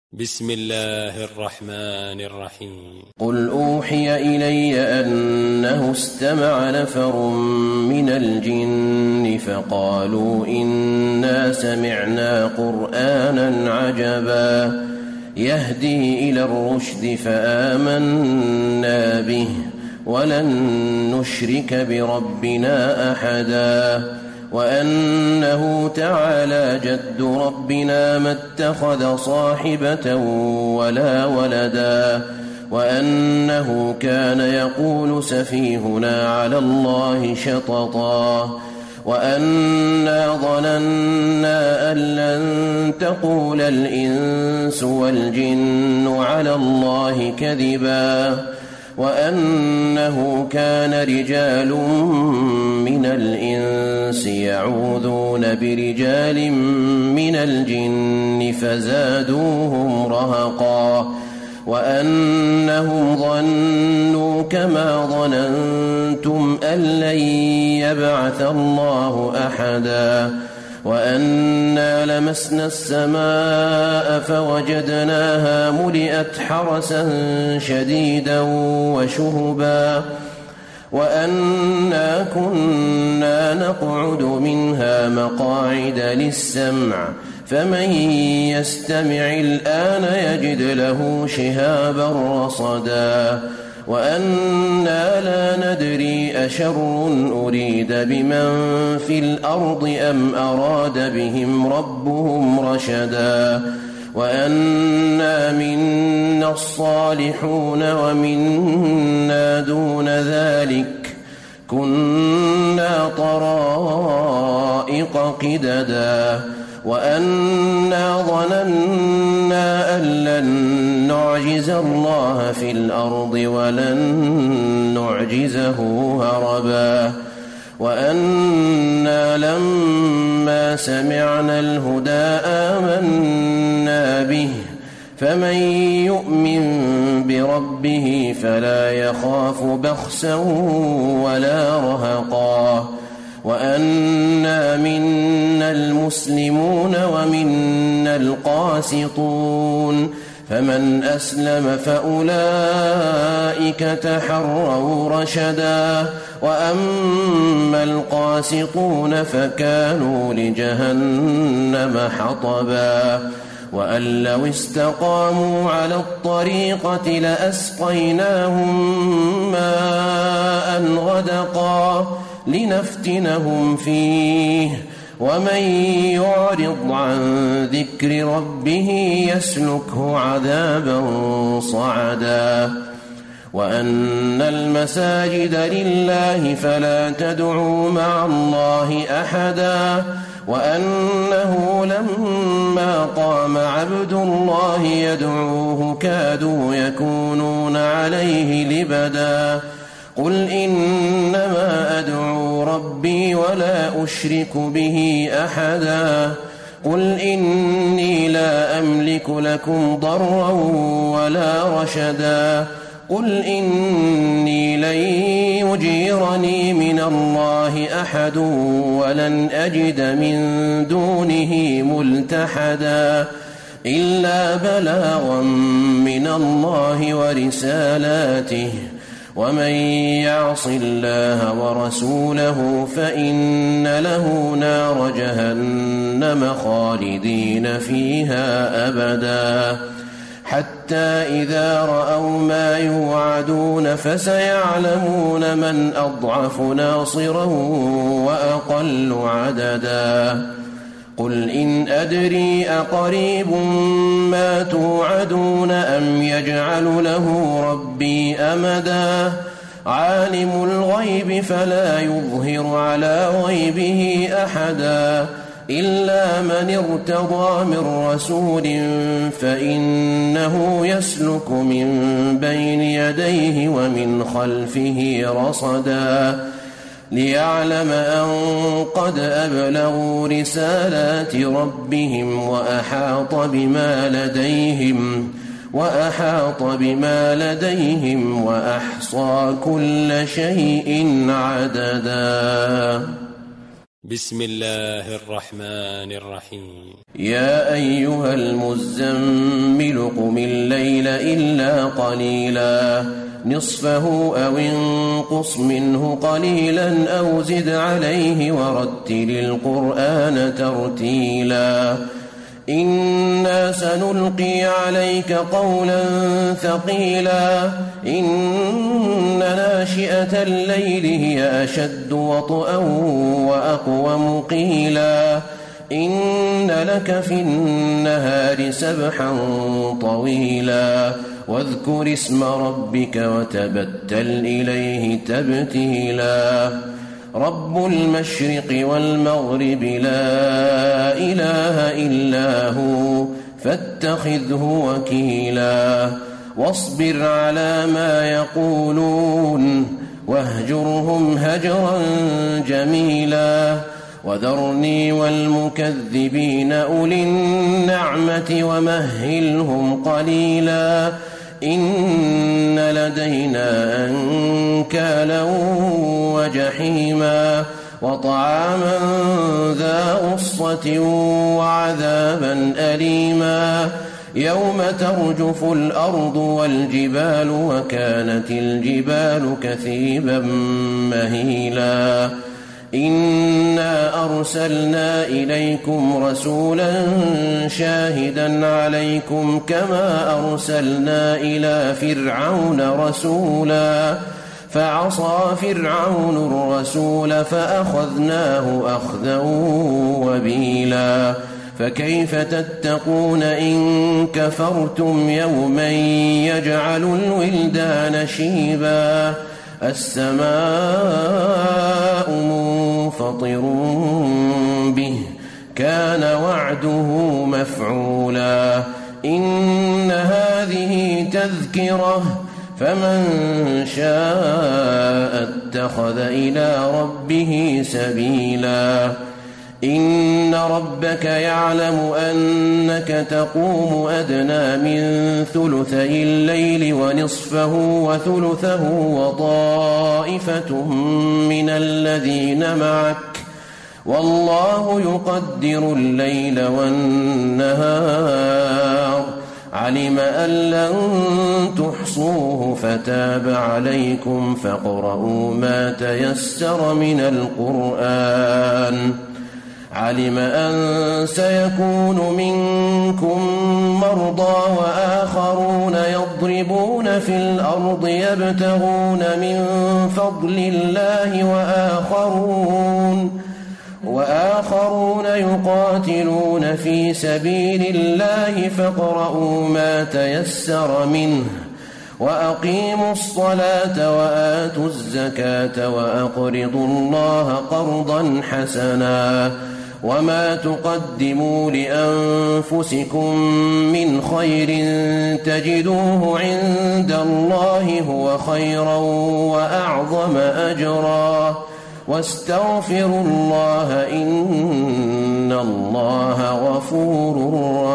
بسم الله الرحمن الرحيم. قل أوحي إلي أنه استمع نفر من الجن فقالوا إنا سمعنا قرآنا عجبا يهدي إلى الرشد فآمنا به ولن نشرك بربنا أحدا وأنه تعالى جد ربنا ما اتخذ صاحبة ولا ولدا وأنه كان يقول سفيهنا على الله شططا وأنا ظننا أن لن تقول الإنس والجن على الله كذبا وأنه كان رجال من الإنس يعوذون برجال من الجن فزادوهم رهقا وأنهم ظنوا كما ظننتم أن لن يبعث الله أحدا وأنا لمسنا السماء فوجدناها ملئت حرسا شديدا وشهبا وأنا كنا نقعد منها مقاعد للسمع فمن يستمع الآن يجد له شهابا رصدا وأنا لا ندري أشر أريد بمن في الأرض أم أراد بهم ربهم رشدا وأنا منا الصالحون ومنا دون ذلك كنا طرائق قددا وأنا ظننا أن لن نعجز الله في الأرض ولن نعجزه هربا وأنا لما سمعنا الهدى آمنا به فمن يؤمن بربه فلا يخاف بخسا ولا رهقا وأنا منا المسلمون ومنا القاسطون فمن أسلم فأولئك تحروا رشدا وأما القاسطون فكانوا لجهنم حطبا وأن لو استقاموا على الطريقة لأسقيناهم ماء غدقا لنفتنهم فيه ومن يعرض عن ذكر ربه يسلكه عذابا صعدا وأن المساجد لله فلا تدعوا مع الله أحدا وأنه لما قام عبد الله يدعوه كادوا يكونون عليه لبدا قل إنما أدعو ربي ولا أشرك به أحدا قل إني لا أملك لكم ضرا ولا رشدا قل إني لن يجيرني من الله أحد ولن أجد من دونه ملتحدا إلا بلاغا من الله ورسالاته ومن يعص الله ورسوله فإن له نار جهنم خالدين فيها أبدا حتى إذا رأوا ما يوعدون فسيعلمون من أضعف ناصرا وأقل عددا قل إن أدري أقريب ما توعدون أم يجعل له ربي أمدا عالم الغيب فلا يظهر على غيبه أحدا إلا من ارتضى من رسول فإنه يسلك من بين يديه ومن خلفه رصدا ليعلم أن قد أبلغوا رسالات ربهم وأحاط بما لديهم وأحصى كل شيء عددا بسم الله الرحمن الرحيم. يا أيها المزمل قم الليل إلا قليلا نصفه أو انقص منه قليلا أو زد عليه ورتل القرآن ترتيلا إنا سنلقي عليك قولا ثقيلا إن ناشئة الليل هي أشد وطئا وأقوم قيلا إن لك في النهار سبحا طويلا واذكر اسم ربك وتبتل إليه تبتيلا رب المشرق والمغرب لا إله إلا هو فاتخذه وكيلا واصبر على ما يقولون واهجرهم هجرا جميلا وذرني والمكذبين أولي النعمة ومهلهم قليلا إن لدينا أنكالا وجحيما وطعاما ذا غصة وعذابا أليما يوم ترجف الأرض والجبال وكانت الجبال كثيبا مهيلا إنا أرسلنا إليكم رسولا شاهدا عليكم كما أرسلنا إلى فرعون رسولا فعصى فرعون الرسول فأخذناه أخذا وبيلا فكيف تتقون إن كفرتم يوما يجعل الولدان شيبا السماء منفطر به كان وعده مفعولا إن هذه تذكرة فمن شاء اتخذ إلى ربه سبيلا إن ربك يعلم أنك تقوم أدنى من ثلثي الليل ونصفه وثلثه وطائفة من الذين معك والله يقدر الليل والنهار علم أن لن تحصوه فتاب عليكم فاقرؤوا ما تيسر من القرآن علم أن سيكون منكم مرضى وآخرون يضربون في الأرض يبتغون من فضل الله وآخرون يقاتلون في سبيل الله فاقرؤوا ما تيسر منه وأقيموا الصلاة وآتوا الزكاة وأقرضوا الله قرضا حسنا وما تقدموا لأنفسكم من خير تجدوه عند الله هو خيرا وأعظم أجرا واستغفروا الله إن الله غفور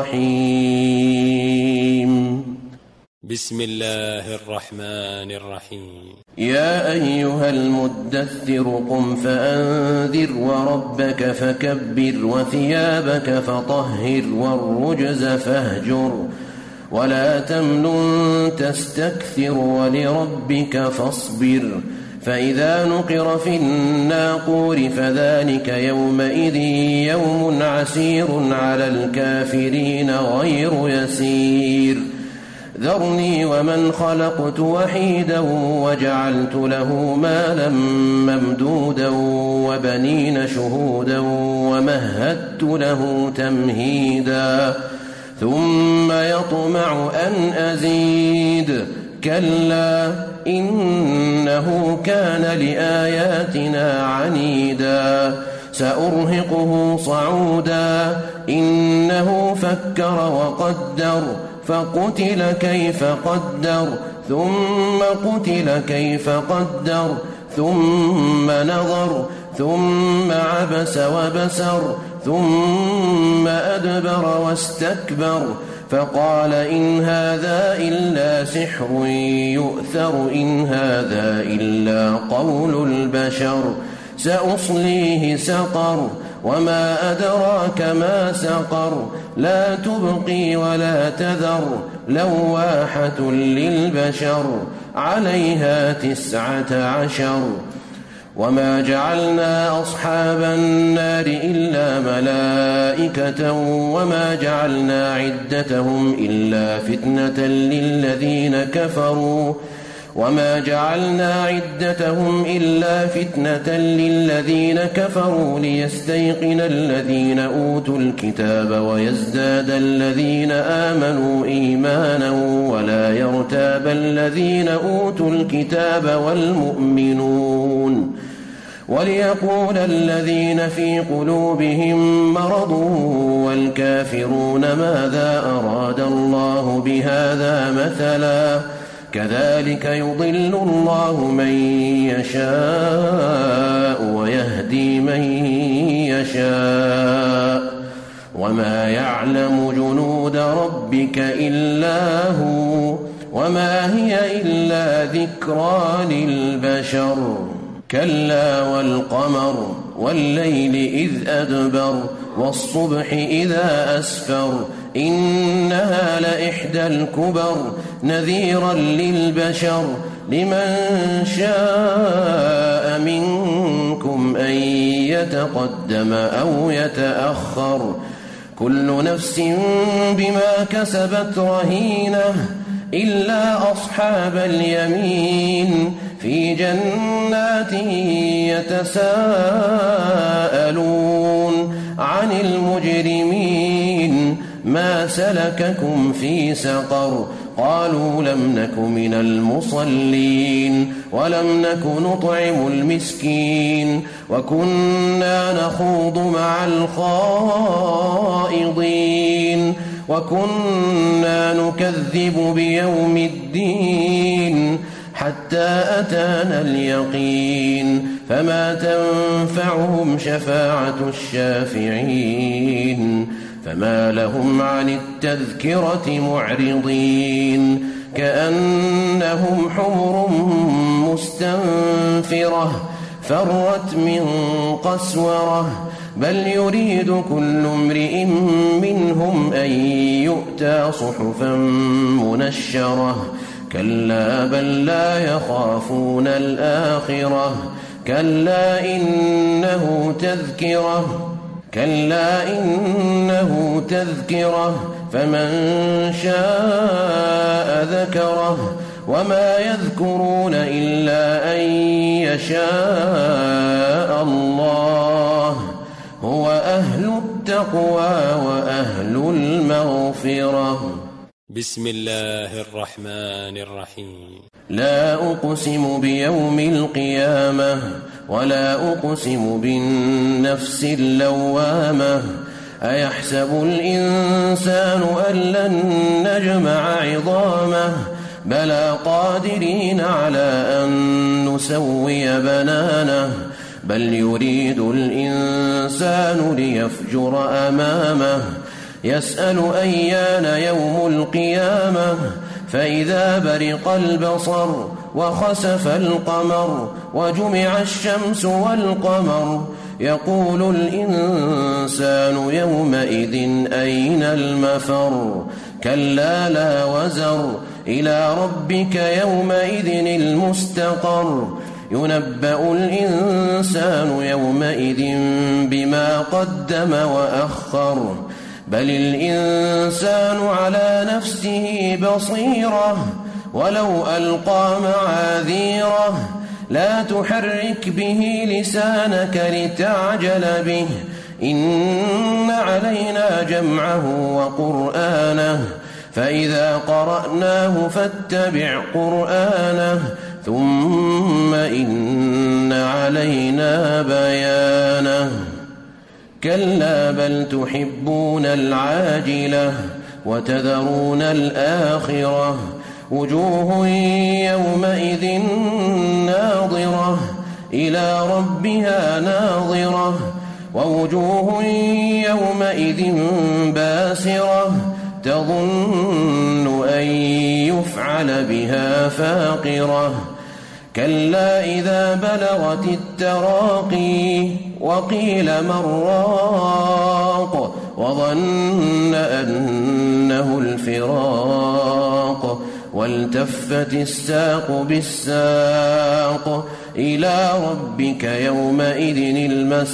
رحيم بسم الله الرحمن الرحيم يا أيها المدثر قم فأنذر وربك فكبر وثيابك فطهر والرجز فاهجر ولا تمنن تستكثر ولربك فاصبر فإذا نقر في الناقور فذلك يومئذ يوم عسير على الكافرين غير يسير ذرني ومن خلقت وحيدا وجعلت له مالا ممدودا وبنين شهودا ومهدت له تمهيدا ثم يطمع أن أزيد كلا إنه كان لآياتنا عنيدا سأرهقه صعودا إنه فكر وقدر فقتل كيف قدر ثم قتل كيف قدر ثم نظر ثم عبس وبسر ثم أدبر واستكبر فقال إن هذا إلا سحر يؤثر إن هذا إلا قول البشر سأصليه سقر وما أدراك ما سقر لا تبقي ولا تذر لواحة للبشر عليها 19 وما جعلنا أصحاب النار إلا ملائكة وما جعلنا عدتهم إلا فتنة للذين كفروا ليستيقن الذين أوتوا الكتاب ويزداد الذين آمنوا إيمانا ولا يرتاب الذين أوتوا الكتاب والمؤمنون وليقول الذين في قلوبهم مرض والكافرون ماذا أراد الله بهذا مثلا كذلك يضل الله من يشاء ويهدي من يشاء وما يعلم جنود ربك إلا هو وما هي إلا ذكرى للبشر كلا والقمر والليل إذ أدبر والصبح إذا أسفر إنها لإحدى الكبر نذيرا للبشر لمن شاء منكم أن يتقدم أو يتأخر كل نفس بما كسبت رهينة إلا أصحاب اليمين في جنات يتساءلون عن المجرمين ما سلككم في سقر قالوا لم نك من المصلين ولم نك نطعم المسكين وكنا نخوض مع الخائضين وكنا نكذب بيوم الدين حتى أتانا اليقين فما تنفعهم شفاعة الشافعين فما لهم عن التذكرة معرضين كأنهم حمر مستنفرة فرت من قسورة بل يريد كل امرئ منهم أن يؤتى صحفا منشرة كلا بل لا يخافون الآخرة كلا إنه تذكرة فمن شاء ذكره وما يذكرون إلا أن يشاء الله هو أهل التقوى وأهل المغفرة بسم الله الرحمن الرحيم لا أقسم بيوم القيامة ولا أقسم بالنفس اللوامة أيحسب الإنسان أن لن نجمع عظامه بلى قادرين على أن نسوي بنانه بل يريد الإنسان ليفجر أمامه يسأل أيان يوم القيامة فإذا برق البصر وخسف القمر وجمع الشمس والقمر يقول الإنسان يومئذ أين المفر كلا لا وزر إلى ربك يومئذ المستقر ينبأ الإنسان يومئذ بما قدم وأخر بل الإنسان على نفسه بصيرة ولو ألقى معاذيره لا تحرك به لسانك لتعجل به إن علينا جمعه وقرآنه فإذا قرأناه فاتبع قرآنه ثم إن علينا بيانه كلا بل تحبون العاجلة وتذرون الآخرة وجوه يومئذ ناظرة إلى ربها ناظرة ووجوه يومئذ باسرة تظن أن يفعل بها فاقرة كلا إذا بلغت التراقي وقيل من راق وظن أنه الفراق والتفت الساق بالساق إلى ربك يومئذ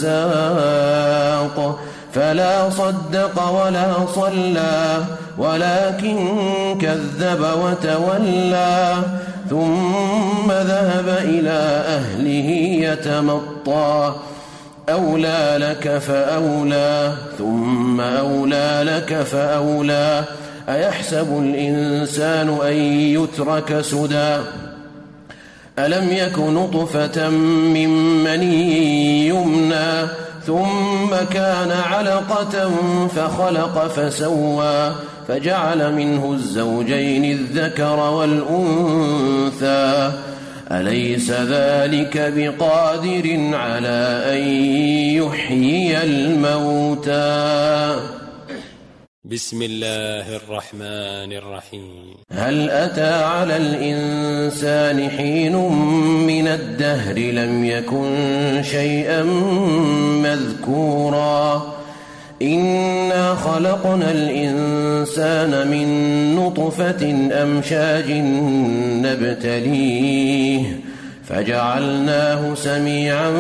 المساق فلا صدق ولا صلى ولكن كذب وتولى ثم ذهب إلى أهله يتمطى أولى لك فأولى ثم أولى لك فأولى أيحسب الإنسان أن يترك سدى ألم يك نطفة من مني يمنى ثم كان علقة فخلق فسوى فجعل منه الزوجين الذكر والأنثى أليس ذلك بقادر على أن يحيي الموتى بسم الله الرحمن الرحيم هل أتى على الإنسان حين من الدهر لم يكن شيئا مذكورا إنا خلقنا الإنسان من نطفة أمشاج نبتليه فجعلناه سميعا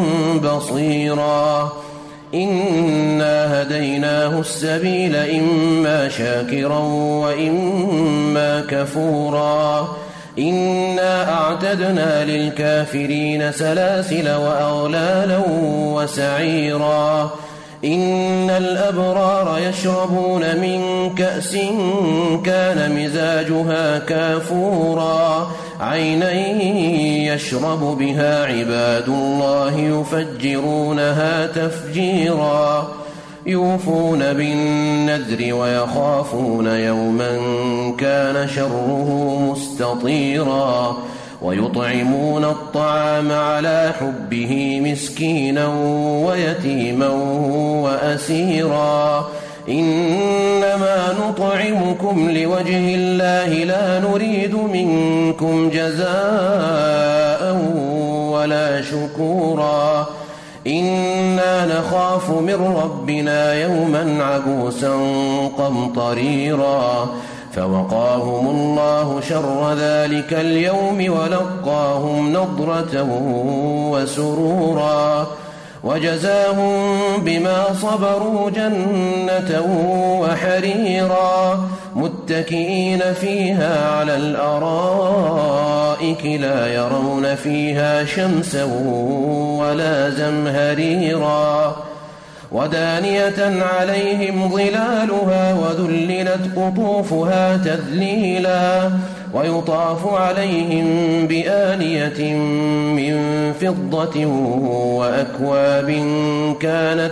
بصيرا إنا هديناه السبيل إما شاكرا وإما كفورا إنا أعتدنا للكافرين سلاسل وأغلالا وسعيرا إن الأبرار يشربون من كأس كان مزاجها كافورا عينا يشرب بها عباد الله يفجرونها تفجيرا يوفون بالنذر ويخافون يوما كان شره مستطيرا ويطعمون الطعام على حبه مسكينا ويتيما وأسيرا إنما نطعمكم لوجه الله لا نريد منكم جزاء ولا شكورا إنا نخاف من ربنا يوما عبوسا قمطريرا فوقاهم الله شر ذلك اليوم ولقاهم نضرة وسرورا وجزاهم بما صبروا جنة وحريرا متكئين فيها على الأرائك لا يرون فيها شمسا ولا زمهريرا ودانية عليهم ظلالها وذللت قطوفها تذليلا ويطاف عليهم بآنية من فضة وأكواب كانت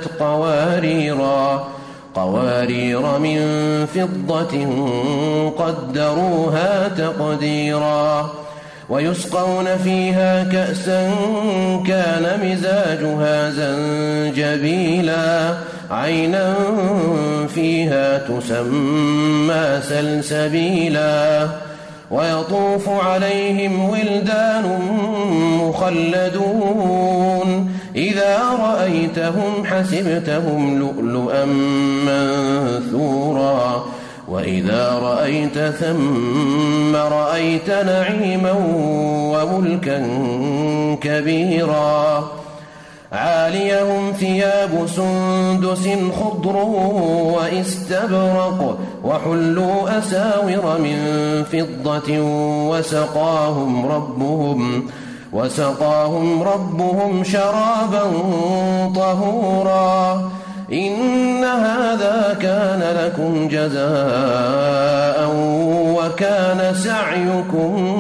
قوارير من فضة قدروها تقديرا ويسقون فيها كأسا كان مزاجها زنجبيلا عينا فيها تسمى سلسبيلا ويطوف عليهم ولدان مخلدون إذا رأيتهم حسبتهم لؤلؤا منثورا وإذا رأيت ثم رأيت نعيما وملكا كبيرا عاليهم ثياب سندس خضر وإستبرق وحلوا أساور من فضة وسقاهم ربهم شرابا طهورا إن هذا كان لكم جزاء وكان سعيكم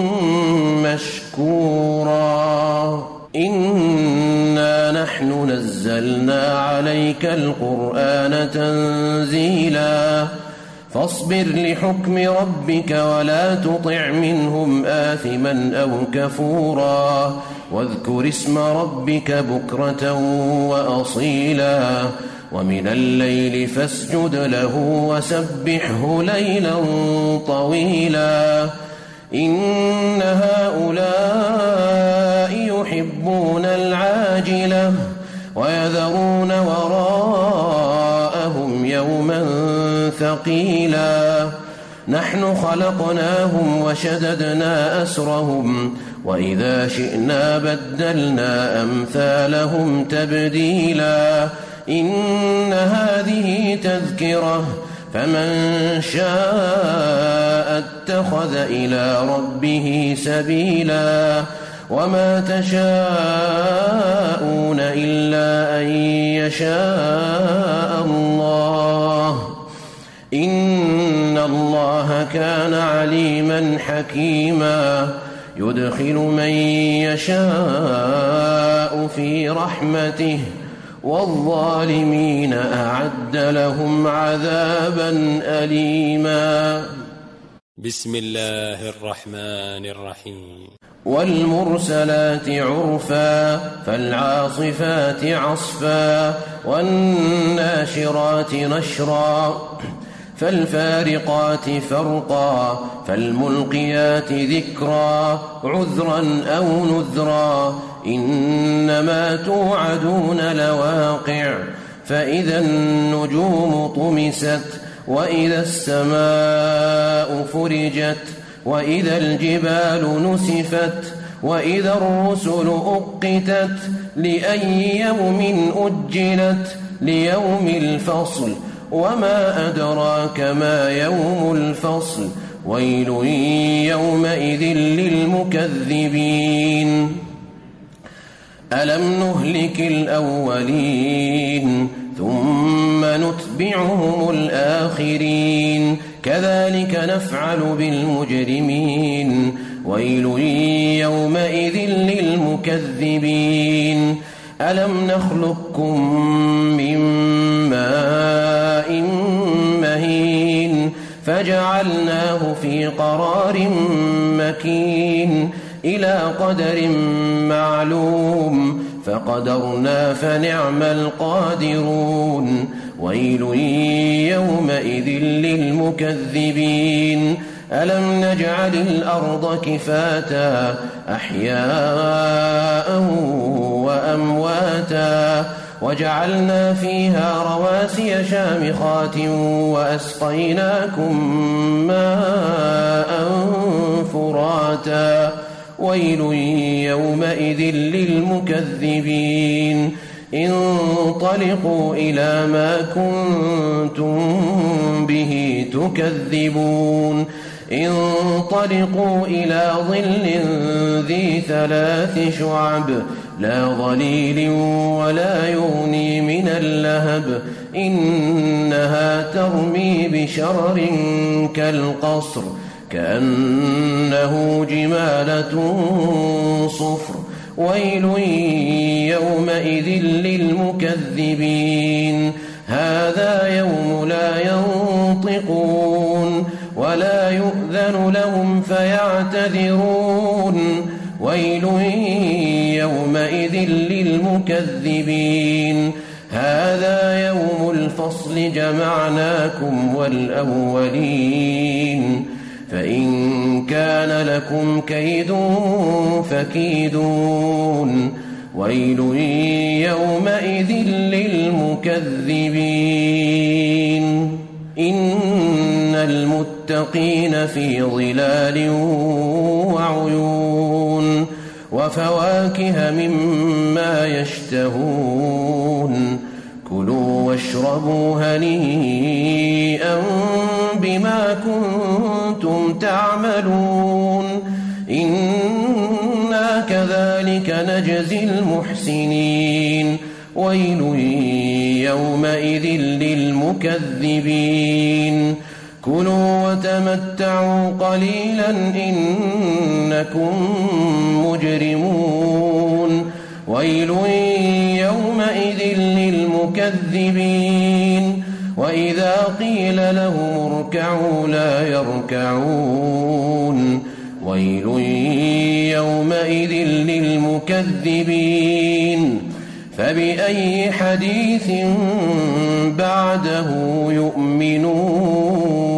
مشكورا إنا نحن نزلنا عليك القرآن تنزيلا فاصبر لحكم ربك ولا تطع منهم آثما أو كفورا واذكر اسم ربك بكرة وأصيلا ومن الليل فاسجد له وسبحه ليلا طويلا إن هؤلاء ويذرون وراءهم يوما ثقيلا نحن خلقناهم وشددنا أسرهم وإذا شئنا بدلنا أمثالهم تبديلا إن هذه تذكرة فمن شاء اتخذ إلى ربه سبيلا وما تشاءون إلا أن يشاء الله إن الله كان عليما حكيما يدخل من يشاء في رحمته والظالمين أعد لهم عذابا أليما. بسم الله الرحمن الرحيم. والمرسلات عرفا فالعاصفات عصفا والناشرات نشرا فالفارقات فرقا فالملقيات ذكرا عذرا أو نذرا إنما توعدون لواقع فإذا النجوم طمست وإذا السماء فرجت وإذا الجبال نسفت وإذا الرسل أقتت لأي يوم أجلت ليوم الفصل وما أدراك ما يوم الفصل ويل يومئذ للمكذبين ألم نهلك الأولين ثم نتبعهم الآخرين كذلك نفعل بالمجرمين ويل يومئذ للمكذبين ألم نخلقكم من ماء مهين فجعلناه في قرار مكين إلى قدر معلوم فقدرنا فنعم القادرون ويل يومئذ للمكذبين ألم نجعل الأرض كفاتا أحياء وأمواتا وجعلنا فيها رواسي شامخات وأسقيناكم ماء فراتا ويل يومئذ للمكذبين انطلقوا إلى ما كنتم به تكذبون انطلقوا إلى ظل ذي 3 شعب لا ظليل ولا يغني من اللهب إنها ترمي بشرر كالقصر كأنه جمالة صفر ويل يومئذ للمكذبين هذا يوم لا ينطقون ولا يؤذن لهم فيعتذرون ويل يومئذ للمكذبين هذا يوم الفصل جمعناكم والأولين فإن كان لكم كيد فكيدون ويل يومئذ للمكذبين إن المتقين في ظلال وعيون وفواكه مما يشتهون كلوا واشربوا هنيئا بما كنتم تعملون إنا كذلك نجزي المحسنين ويل يومئذ للمكذبين كلوا وتمتعوا قليلا إنكم مجرمون ويل يومئذ للمكذبين وإذا قيل لهم اركعوا لا يركعون ويل يومئذ للمكذبين فبأي حديث بعده يؤمنون